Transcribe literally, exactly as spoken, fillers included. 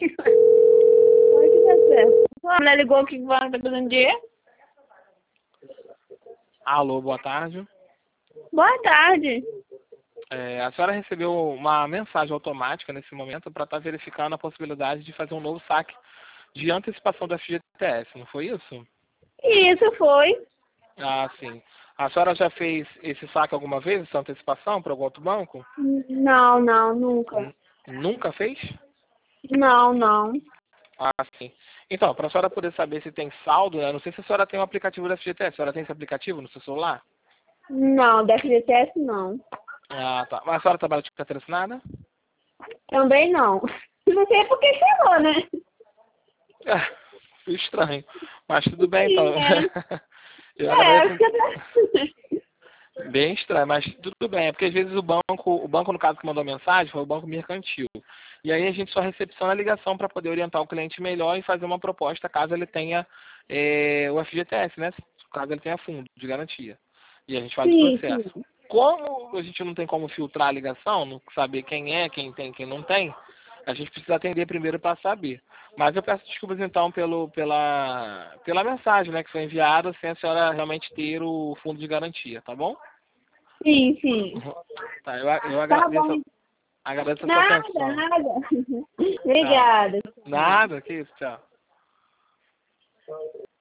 Pode dar certo. A mulher ligou aqui que vai fazendo dinheiro. Alô, boa tarde. Boa tarde. É, a senhora recebeu uma mensagem automática nesse momento para estar verificando a possibilidade de fazer um novo saque de antecipação do F G T S, não foi isso? Isso foi. Ah, sim. A senhora já fez esse saque alguma vez, essa antecipação, para algum outro banco? Não, não, nunca. N- Nunca fez? Não, não. Ah, sim. Então, para a senhora poder saber se tem saldo, né? Não sei se a senhora tem um aplicativo do F G T S. A senhora tem esse aplicativo no seu celular? Não, da F G T S não. Ah, tá. Mas a senhora trabalha de carteira assinada? Também não. Não sei por que chamou, né? Ah, estranho. Mas tudo bem, então. Sim, é. Eu É, agradeço. porque... Bem estranho, mas tudo bem. É porque às vezes o banco, o banco no caso que mandou a mensagem, foi o banco mercantil. E aí a gente só recepciona a ligação para poder orientar o cliente melhor e fazer uma proposta caso ele tenha é, o F G T S, né? Caso ele tenha fundo de garantia. E a gente faz o Sim, processo. sim. Como a gente não tem como filtrar a ligação, não saber quem é, quem tem, quem não tem, a gente precisa atender primeiro para saber. Mas eu peço desculpas então pelo, pela, pela mensagem, né, que foi enviada sem a senhora realmente ter o fundo de garantia, tá bom? Sim, sim. Tá, eu, eu Tá agradeço, bom. agradeço a sua Nada, atenção. nada. Tchau. Obrigada. Nada, que isso, tchau.